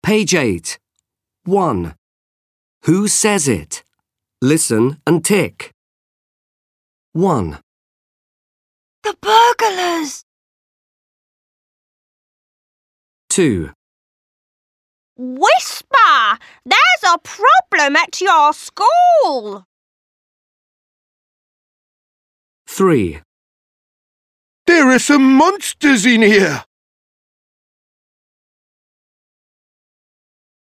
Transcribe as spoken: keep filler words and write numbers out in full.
Page eight. one. Who says it? Listen and tick. one. The burglars! two. Whisper! There's a problem at your school! three. There are some monsters in here!